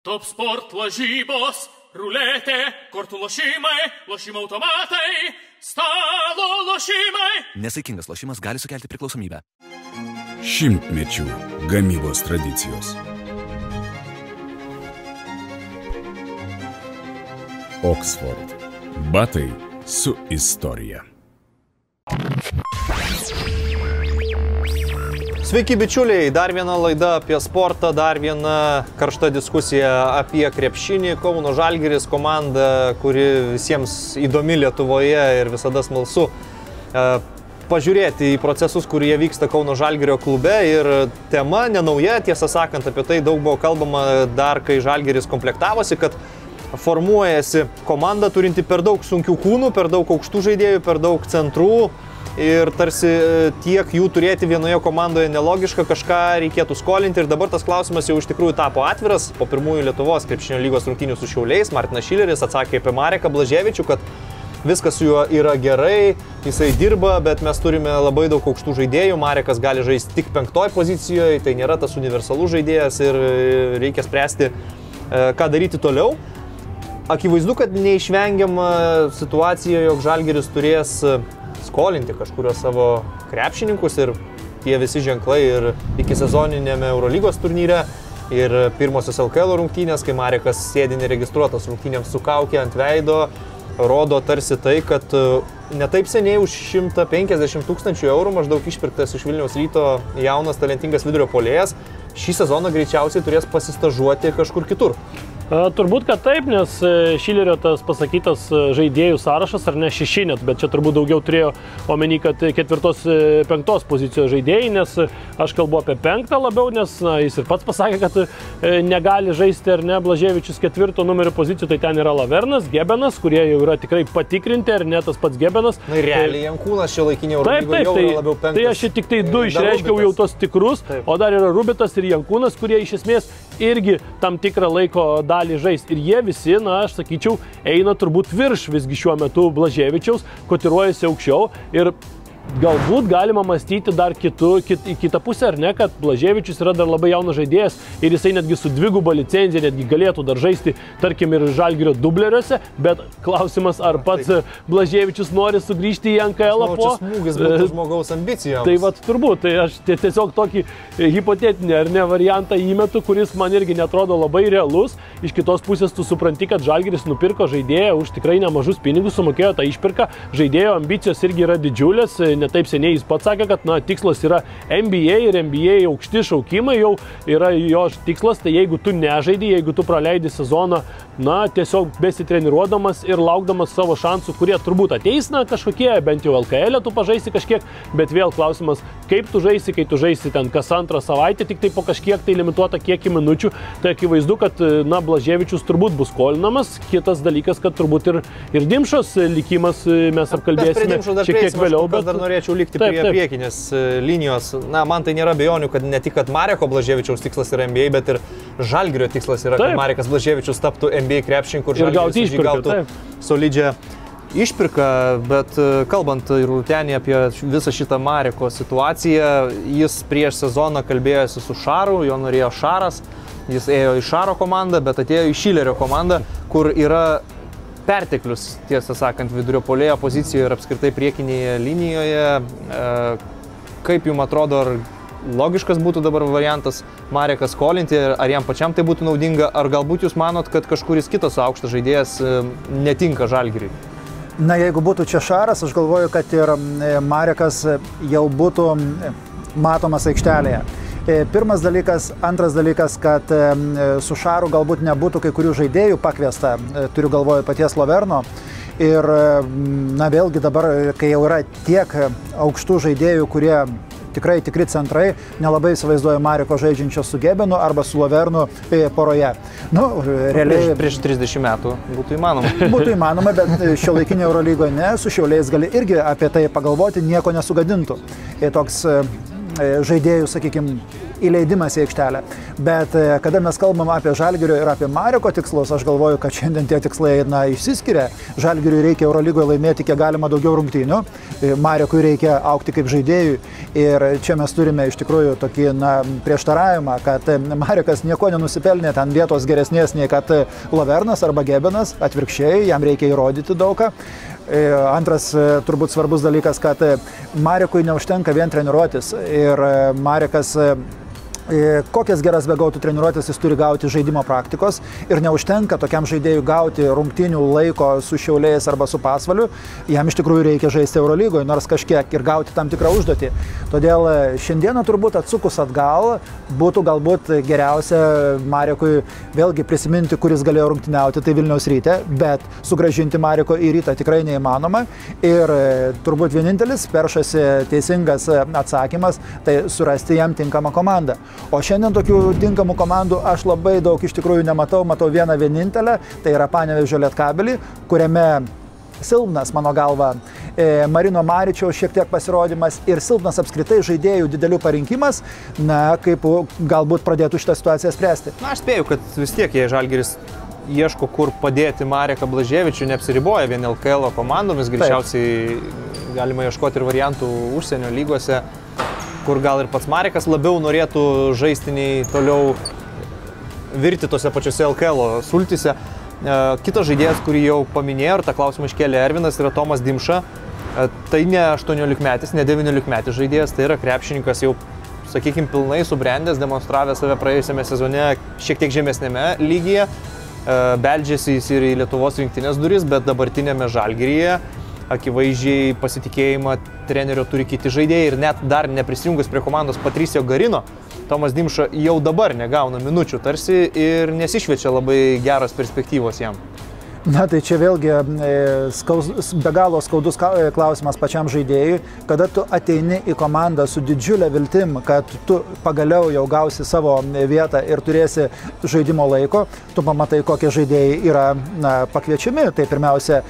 Top sport lažybos, ruletė, kortų lošimai, lošimo automatai, stalo lošimai. Nesaikingas lošimas gali sukelti priklausomybę. Šimtmečių gamybos tradicijos. Oxford. Batai su istorija. Sveiki bičiuliai, dar viena laida apie sportą, dar viena karšta diskusija apie krepšinį. Kauno Žalgiris komanda, kuri visiems įdomi Lietuvoje ir visada smalsu pažiūrėti į procesus, kurie vyksta Kauno Žalgirio klube. Ir tema nenauja, tiesą sakant, apie tai daug buvo kalbama dar, kai Žalgiris komplektavosi, kad formuojasi komanda turinti per daug sunkių kūnų, per daug aukštų žaidėjų, per daug centrų. Ir tarsi tiek jų turėti vienoje komandoje nelogiška, kažką reikėtų skolinti. Ir dabar tas klausimas jau iš tikrųjų tapo atviras. Po pirmųjų Lietuvos krepšinio lygos rungtynių su Šiauliais Martinas Šileris atsakė apie Mareką Blaževičių, kad viskas su juo yra gerai, jisai dirba, bet mes turime labai daug aukštų žaidėjų. Marekas gali žaisti tik 5 pozicijoje, tai nėra tas universalus žaidėjas ir reikia spręsti, ką daryti toliau. Akivaizdu, kad neišvengiama situacija, jog Žalgiris turės skolinti kažkurio savo krepšininkus ir tie visi ženklai ir iki sezoninėme Eurolygos turnyre ir pirmosios LKL rungtynės, kai Marekas sėdi neregistruotas rungtynėms su kaukė ant veido, rodo tarsi tai, kad netaip seniai už 150 000 eurų maždaug išpirktas iš Vilniaus Ryto jaunas talentingas vidurio puolėjas šį sezoną greičiausiai turės pasistažuoti kažkur kitur. Turbūt, kad taip, nes Šilerio tas pasakytas žaidėjų sąrašas, ar ne 6 net, bet čia turbūt daugiau turėjo omeny, kad 4-5 pozicijos žaidėjai, nes aš kalbu apie 5 labiau, nes jis ir pats pasakė, kad negali žaisti ar ne Blaževičius 4 numerio pozicijų, tai ten yra Lavernas, Gebenas, kurie jau yra tikrai patikrinti, ar ne tas pats Gebenas. Na ir realiai Jankūnas šio laikinio Eurolygoje jau yra labiau 5. Tai aš tik tai 2 išreiškiau jau tos tikrus, o dar yra Rubitas ir Jankūnas, kurie iš esmės irgi tam tikrą laiko dalį žaisti. Ir jie visi, na, aš sakyčiau, eina turbūt virš visgi šiuo metu Blaževičiaus, kotiruojasi aukščiau ir galbūt galima mąstyti dar kitą pusę, ar ne, kad Blaževičius yra dar labai jaunas žaidėjas ir jisai netgi su 2 licenzija netgi galėtų dar žaisti, tarkim, ir Žalgirio dubleriuose, bet klausimas, ar pats Blaževičius nori sugrįžti į NKL po. Čia smūgis būtų žmogaus ambicijoms. Tai vat turbūt, tai aš tiesiog tokį hipotetinį, ar ne, variantą įmetu, kuris man irgi netrodo labai realus. Iš kitos pusės tu supranti, kad Žalgiris nupirko žaidėją už tikrai nemažus pinigus, sumokėjo tą išpirką, žaidėjo ambicijos irgi yra didžiulės. Netaip seniai jis pats sakė, kad tikslas yra NBA ir NBA aukšti šaukimai jau yra jo tikslas, tai jeigu tu nežaidi, jeigu tu praleidi sezoną, tiesiog besitreniruodamas ir laukdamas savo šansų, kurie turbūt ateis, kažkokie, bent jau LKL tu pažaisi kažkiek, bet vėl klausimas, kaip tu žaisi, kai tu žaisi ten kas antrą savaitę, tik tai po kažkiek tai limituotą kiekį minučių, tai akivaizdu, kad Blaževičius turbūt bus skolinamas. Kitas dalykas, kad turbūt ir Dimšos likimas mes apkalbėsime šiek tiek vėliau. Bet dar norėčiau likti prie priekinės linijos. Man tai nėra abejonių, kad ne tik, kad Mareko Blaževičiaus tikslas yra NBA, bet ir Žalgirio tikslas yra, kad Marekas Blaževičius taptų NBA krepšininku ir Žalgiris gautų solidžią išpirką. Bet kalbant ir Rūtenį apie visą šitą Mareko situaciją, jis prieš sezoną kalbėjosi su Šaru, jo norėjo Šaras, jis ėjo į Šaro komandą, bet atėjo į Šilerio komandą, kur yra perteklius, tiesą sakant, vidurio puolėjo pozicijoje ir apskritai priekinėje linijoje. Kaip jums atrodo, ar logiškas būtų dabar variantas Mareką skolinti, ar jam pačiam tai būtų naudinga, ar galbūt jūs manot, kad kažkuris kitas aukštas žaidėjas netinka Žalgiriui? Na, jeigu būtų čia Šaras, aš galvoju, kad ir Marekas jau būtų matomas aikštelėje. Pirmas dalykas, antras dalykas, kad su Šaru galbūt nebūtų kai kurių žaidėjų pakviesta, turiu galvoje paties Laverno. Ir, vėlgi dabar, kai jau yra tiek aukštų žaidėjų, kurie tikri centrai, nelabai įsivaizduoja Mareko žaidžiančio su Gebenu arba su Lavernu poroje. Realiai prieš 30 metų būtų įmanoma. Būtų įmanoma, bet šiuolaikinėje Eurolygoje ne, su Šiauliais gali irgi apie tai pagalvoti, nieko nesugadintų. Toks žaidėjų, sakykime, įleidimas į aikštelę. Bet kada mes kalbam apie Žalgirio ir apie Mareko tikslus, aš galvoju, kad šiandien tie tikslai išsiskiria. Žalgiriui reikia Eurolygoje laimėti kiek galima daugiau rungtynių, Marekui reikia augti kaip žaidėjui. Ir čia mes turime iš tikrųjų tokį prieštaravimą, kad Marekas nieko nenusipelnė ten vietos geresnės nei kad Lavernas arba Gebenas, atvirkščiai, jam reikia įrodyti daugą. Antras turbūt svarbus dalykas, kad Marekui neužtenka vien treniruotis ir Marekas kokias geras begautų treniruotės jis turi gauti žaidimo praktikos ir neužtenka tokiam žaidėjui gauti rungtynių laiko su Šiauliais arba su Pasvaliu, jam iš tikrųjų reikia žaisti Eurolygoje, nors kažkiek ir gauti tam tikrą užduotį. Todėl šiandieną turbūt atsukus atgal būtų galbūt geriausia Marekui vėlgi prisiminti, kuris galėjo rungtyniauti, tai Vilniaus Ryte, bet sugrąžinti Mareko į Rytą tikrai neįmanoma ir turbūt vienintelis peršasi teisingas atsakymas, tai surasti jam tinkamą komandą. O šiandien tokių tinkamų komandų aš labai daug iš tikrųjų nematau, matau vieną vienintelę, tai yra Panevėžio Lietkabelį, kuriame silpnas, mano galva, Marino Maričiaus šiek tiek pasirodymas ir silpnas apskritai žaidėjų didelių parinkimas, kaip galbūt pradėtų šitą situaciją spręsti. Aš spėju, kad vis tiek jei Žalgiris ieško, kur padėti Mareką Blaževičių, neapsiriboja vien LKL komandomis, greičiausiai galima ieškoti ir variantų užsienio lygose, kur gal ir pats Marekas labiau norėtų žaistiniai toliau virti tose pačiose LKL sultyse. Kitas žaidėjas, kurį jau paminėjau ir tą klausimą iškėlė Ervinas, yra Tomas Dimša. Tai ne 18-metis, ne 19-metis žaidėjas, tai yra krepšininkas jau, sakykime, pilnai subrendęs, demonstravęs save praėjusiame sezone šiek tiek žemesnėme lygyje. Beldžiasi jis ir į Lietuvos rinktinės duris, bet dabartinėme Žalgiryje akivaizdžiai pasitikėjimą trenerio turi kiti žaidėjai ir net dar neprisijungus prie komandos Patricio Garino, Tomas Dimša jau dabar negauna minučių tarsi ir nesišviečia labai geros perspektyvos jam. Na tai čia vėlgi be galo skaudus klausimas pačiam žaidėjui, kada tu ateini į komandą su didžiulė viltim, kad tu pagaliau jau gausi savo vietą ir turėsi žaidimo laiko, tu pamatai, kokie žaidėjai yra pakviečiami. Tai pirmiausia,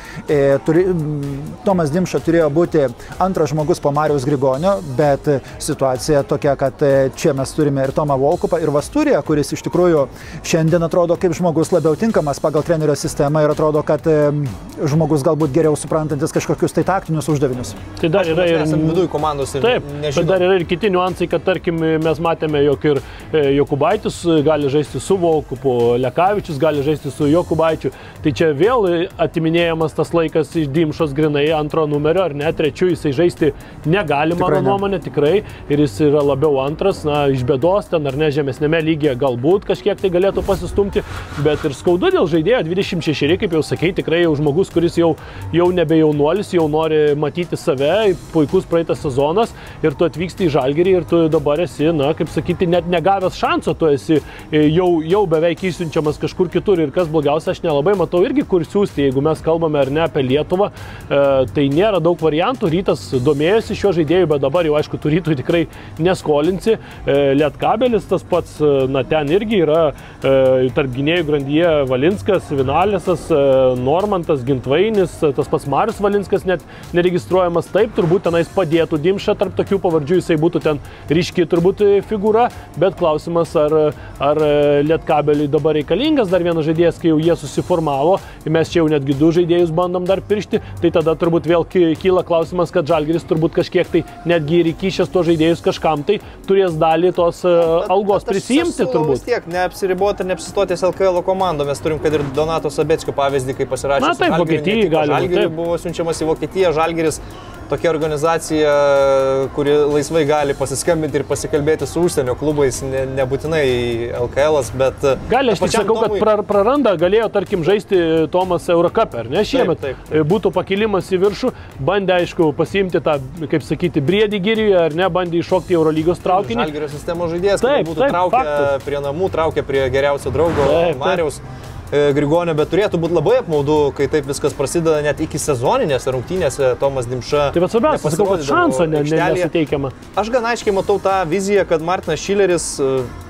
Tomas Dimša turėjo būti antras žmogus po Mariaus Grigonio, bet situacija tokia, kad čia mes turime ir Tomą Volkupą, ir Vasturiją, kuris iš tikrųjų šiandien atrodo kaip žmogus labiau tinkamas pagal trenerio sistemą ir atrodo, kad žmogus galbūt geriau suprantantis kažkokius tai taktinius uždavinius. Tai dar yra ir viduje komandos ir taip, bet dar yra ir kiti niuansai, kad tarkim mes matėme, jog ir Jokubaitis gali žaisti su Volkupu, Lekavičius gali žaisti su Jokubaičiu. Tai čia vėl atiminėjamas tas laikas iš Dimšos grinai antro numerio, ar ne, trečiu jisai žaisti negali, mano nuomonė, tikrai, ir jis yra labiau antras, iš bėdos ten ar ne žemesnėme lygyje galbūt kažkiek tai galėtų pasistumti, bet ir skaudu dėl žaidėjo 26, kaip jau sakei, tikrai jau žmogus, kuris jau nebe jaunuolis, jau nori matyti save, puikus praeitas sezonas ir tu atvyksti į Žalgirį ir tu dabar esi, kaip sakyti, net negavęs šanso, tu esi jau beveik įsiunčiamas kažkur kitur ir kas blogiausia, aš nelabai matau irgi kur siūsti, jeigu mes kalbame ar ne apie Lietuvą, tai nėra daug variantų, Rytas domėjosi šiuo žaidėju, bet dabar jau aišku, tu Rytui tikrai neskolinsi, Lietkabelis tas pats, ten irgi yra tarp gynėjų grandyje Valinskas, Vinalėsas, Normantas, Gintvainis, tas pats Marius Valinskas net neregistruojamas, taip, turbūt tenais padėtų Dimša, tarp tokių pavardžių jisai būtų ten ryški turbūt figūra, bet klausimas, ar Lietkabeliui dabar reikalingas dar vienas žaidėjas, kai jau jie susiformavo, mes čia jau netgi du žaidėjus bandom dar piršti, tai tada turbūt vėl kyla klausimas, kad Žalgiris turbūt kažkiek tai netgi ir įkišęs to žaidėjus kažkam tai turės dalį tos algos prisijimti turbūt. Vis tiek neapsiriboti ir neapsistotės LKL komando, mes turim, kad ir Donato Sabeckio pavyzdį, kai pasirašė su Žalgiriu, buvo siunčiamas į Vokietiją, Žalgiris tokia organizacija, kuri laisvai gali pasiskambinti ir pasikalbėti su užsienio klubais, nebūtinai LKL'as, bet... Gali, aš tik sakau, kad praranda, galėjo, tarkim, žaisti Tomas Eurocup'e, ar ne, šiemet taip. Būtų pakilimas į viršų, bandė, aišku, pasiimti tą, kaip sakyti, briedį Girijoje, ar ne, bandė iššokti Eurolygos traukinį. Žalgirio sistemos žaidėjas, kad būtų traukę prie namų, traukę prie geriausio draugo Mariaus Grigonio, bet turėtų būti labai apmaudu, kai taip viskas prasideda net iki sezoninėse rungtynėse Tomas Dimša. Tai bet svarbiausia, sakau, kad šanso nesuteikiama. Aš gan aiškiai matau tą viziją, kad Martinas Šileris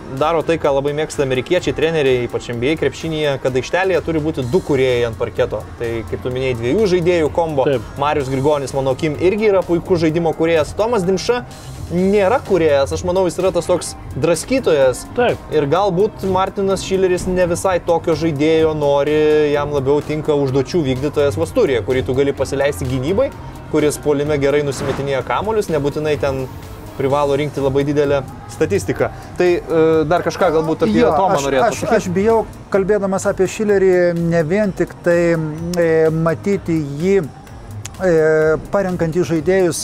daro tai, ką labai mėgsta amerikiečiai, treneriai, ypač NBA krepšinyje, kad aikštelėje turi būti 2 kūrėjai ant parketo. Tai kaip tu minėjai, 2 žaidėjų kombo. Taip. Marius Grigonis, mano akim, irgi yra puikus žaidimo kūrėjas. Tomas Dimša nėra kūrėjas, aš manau, jis yra tas toks draskytojas. Taip. Ir galbūt Martinas Šileris ne visai tokio žaidėjo nori, jam labiau tinka užduočių vykdytojas Vasturija, kurį tu gali pasileisti gynybai, kuris puolime gerai nusimetinėja kamuolius, nebūtinai ten privalo rinkti labai didelę statistiką. Tai dar kažką galbūt apie Tomą norėtų. Aš bijau, kalbėdamas apie Šilerį, ne vien tik tai matyti jį parenkantį žaidėjus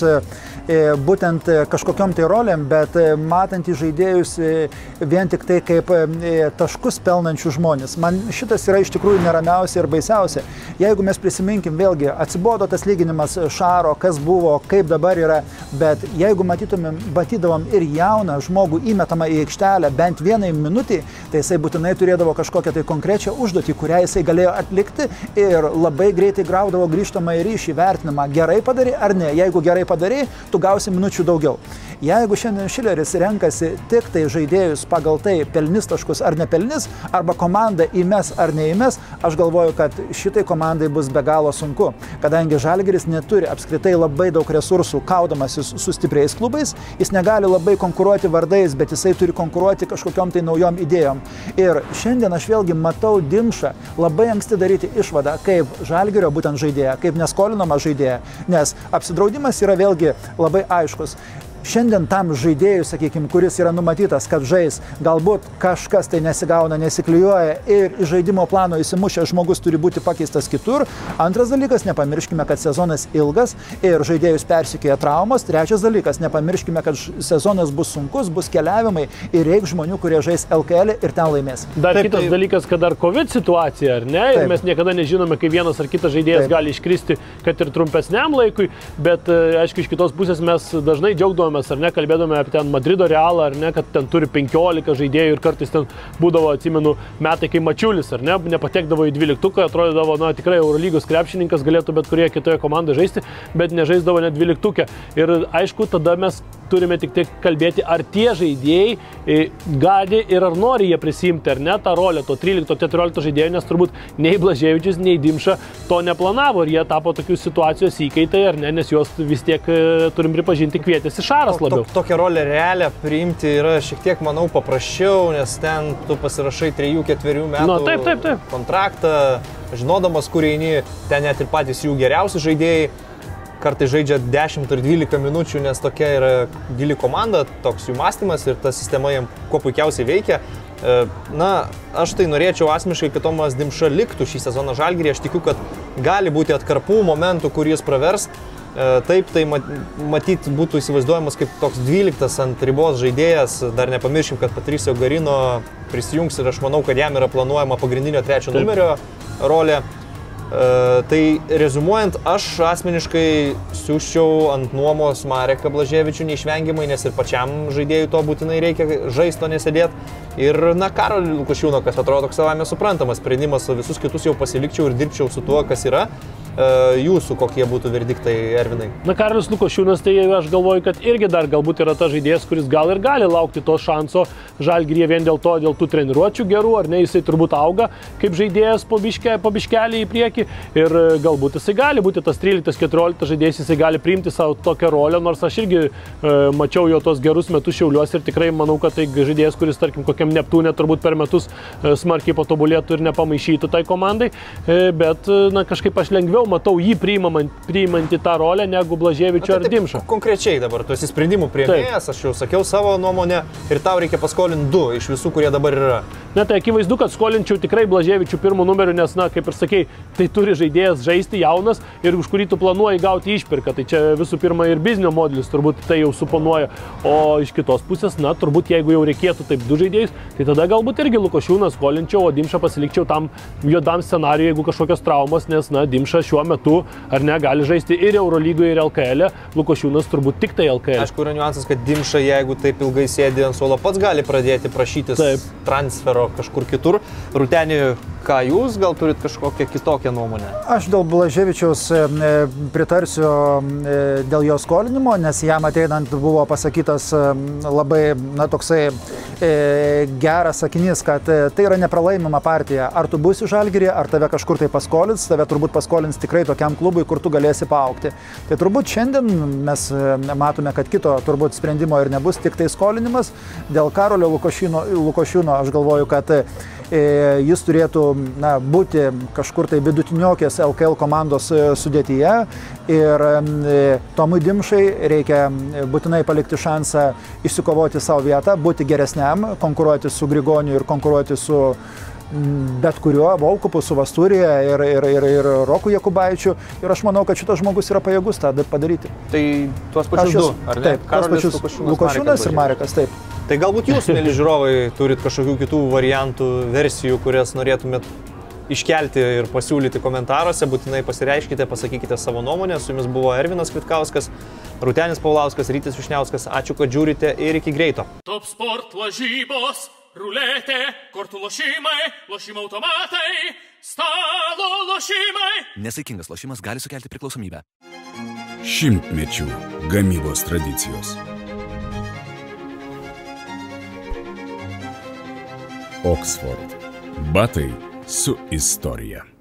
būtent kažkokiom tai rolėm, bet matantį žaidėjus vien tik tai kaip taškus pelnančių žmonės. Man šitas yra iš tikrųjų neramiausia ir baisiausia. Jeigu mes prisiminkim, vėlgi, atsibodo tas lyginimas Šaro, kas buvo, kaip dabar yra, bet jeigu matydavom ir jauną žmogų įmetamą į aikštelę bent 1 minutį, tai jisai būtinai turėdavo kažkokią tai konkrečią užduotį, kurią jisai galėjo atlikti ir labai greitai gaudavo grįžtamą į ryšį vertinimą. Gerai padarė ar ne? Jeigu gerai padarė, tu gausi minučių daugiau. Jeigu šiandien Šileris renkasi tik tai žaidėjus pagal tai, pelnis taškus ar nepelnis, arba komanda įmes ar neįmes, aš galvoju, kad šitai komandai bus be galo sunku, kadangi Žalgiris neturi apskritai labai daug resursų kaudamasis su stipriais klubais, jis negali labai konkuruoti vardais, bet jisai turi konkuruoti kažkokiom tai naujom idėjom. Ir šiandien aš vėlgi matau Dimšą labai anksti daryti išvadą, kaip Žalgirio būtent žaidėją, kaip neskolinamą žaidėją, nes apsidraudimas yra vėlgi labai aiškus. Šiandien tam žaidėjui, sakykime, kuris yra numatytas, kad žais, galbūt kažkas tai nesigauna, nesiklijuoja ir iš žaidimo plano įsimušęs žmogus turi būti pakeistas kitur. Antras dalykas, nepamirškime, kad sezonas ilgas ir žaidėjus persikėja traumos. Trečias dalykas, nepamirškime, kad sezonas bus sunkus, bus keliavimai ir reikia žmonių, kurie žais LKL ir ten laimės. Dar kitas dalykas, kad dar COVID situacija, ar ne? Ir mes niekada nežinome, kaip vienas ar kitas žaidėjas gali iškristi, kad ir trumpesniam laikui, bet aišku, iš kitos pusės mes dažnai džiaugdavome, ar ne, kalbėdami apie ten Madrido Realą, ar ne, kad ten turi 15 žaidėjų ir kartais ten būdavo, atsimenu, metai, kai Mačiulis, ar ne, nepatekdavo į 12-uką, atrodydavo, na, tikrai Eurolygos krepšininkas galėtų bet kurie kitoje komandoje žaisti, bet nežaisdavo net 12-ukę. Ir aišku, tada mes turime tik tai kalbėti, ar tie žaidėjai gali ir ar nori jie prisimti, ar ne, tą rolę, to 13-14 žaidėjų, nes turbūt nei Blaževičius, nei Dimša to neplanavo ir jie tapo tokių situacijos įkaitai, ar ne, nes juos vis tiek, turim pripažinti, kvietėsi Šaras labiau. Tokią rolę realią priimti yra šiek tiek, manau, paprasčiau, nes ten tu pasirašai 3-4 metų kontraktą, žinodamas, kur eini, ten net ir patys jų geriausi žaidėjai kartai žaidžia 10 ir 12 minučių, nes tokia yra gili komanda, toks jų mąstymas ir ta sistema jam kuo puikiausiai veikia. Na, aš tai norėčiau asmeniškai, kad Tomas Dimša liktų šį sezoną Žalgiryje. Aš tikiu, kad gali būti atkarpų momentų, kur jis pravers. Taip, tai matyt būtų įsivaizduojamas kaip toks 12 ant ribos žaidėjas. Dar nepamirškim, kad Patricio Garino prisijungs ir aš manau, kad jam yra planuojama pagrindinio 3 numerio rolė. Tai rezumuojant, aš asmeniškai siūščiau ant nuomos Mareką Blaževičių neišvengiamai, nes ir pačiam žaidėjui to būtinai reikia žaisto nesėdėti. Ir, na, Karolį Lukošiūną, kas atrodo savame suprantamas sprendimas, visus kitus jau pasilikčiau ir dirbčiau su tuo, kas yra. Jūsų kokie būtų verdiktai, Ervinai? Na, Karolis Lukošiūnas, tai aš galvoju, kad irgi dar galbūt yra tas žaidėjas, kuris gal ir gali laukti to šanso Žalgiryje vien dėl tų treniruočių gerų, ar ne, jisai turbūt auga kaip žaidėjas po biškelį į priekį ir galbūt jisai gali būti tas 13-14 žaidėjas, jisai gali priimti savo tokią rolę, nors aš irgi mačiau jo tos gerus metus Šiauliuose ir tikrai manau, kad tai žaidėjas, kuris, tarkim, kokiam Neptūne turbūt per metus smarkiai patobulėtų ir nepamaišytų tai komandai, bet, na, kažkaip aš lengviau matau jį priimantį tą rolę negu Blaževičių ar Dimšą. Konkrečiai dabar, tu esi sprendimų priėmėjas, aš jau sakiau savo nuomonę ir tau reikia paskolinti 2 iš visų, kurie dabar yra. Ne, tai akivaizdu, kad skolinčiau tikrai Blaževičių 1 numeriu, nes, na, kaip ir sakei, tai turi žaidėjas žaisti jaunas ir už kurį tu planuoji gauti išpirką. Tai čia visų pirma ir biznio modelis turbūt tai jau suponuoja. O iš kitos pusės, na, turbūt jeigu jau reikėtų taip 2 žaidėjus, tai tada galbūt irgi Lukošiūną skolinčiau, o Dimšą pasilikčiau tam juodam scenarijui, jeigu kažkokios traumos, nes, na, Dimša šiuo metu, ar ne, gali žaisti ir Eurolygoje, ir LKL, Lukošiūnas turbūt tik tai LKL. Aišku, yra niuansas, kad Dimša, jeigu taip ilgai sėdi ant suolo, pats gali pradėti prašytis transfero kažkur kitur. Rūtenį Ką jūs gal turit kažkokią kitokią nuomonę? Aš dėl Blaževičiaus pritarsiu dėl jo skolinimo, nes jam ateinant buvo pasakytas labai, toksai geras sakinys, kad tai yra nepralaimima partija. Ar tu būsi Žalgirį, ar tave kažkur tai paskolins, tave turbūt paskolins tikrai tokiam klubui, kur tu galėsi paaugti. Tai turbūt šiandien mes matome, kad kito turbūt sprendimo ir nebus, tik tai skolinimas. Dėl Karolio Lukošiūno aš galvoju, kad jis turėtų būti kažkur tai vidutiniokės LKL komandos sudėtyje ir Tomui Dimšai reikia būtinai palikti šansą išsikovoti savo vietą, būti geresniam, konkuruoti su Grigoniu ir konkuruoti su bet kuriuo, Volkupu, su Vasturija ir Roku Jakubaičiu. Ir aš manau, kad šitas žmogus yra pajėgus tą padaryti. Tai tuos pačius du, ar ne? Taip, tuos pačius Lukošiūnas ir Marekas, taip. Tai galbūt jūs, mėly žiūrovai, turit kažkokių kitų variantų, versijų, kurias norėtumėt iškelti ir pasiūlyti komentaruose. Būtinai pasireiškite, pasakykite savo nuomonę. Su jumis buvo Ervinas Kvitkauskas, Rūtenis Paulauskas, Rytis Višniauskas. Ačiū, kad žiūrite ir iki greito. Top sport lažybos, ruletė, kortų lošimai, lošimo automatai, stalo lošimai. Nesaikingas lošimas gali sukelti priklausomybę. Šimtmečių gamybos tradicijos. Oksford. Batai su istorija.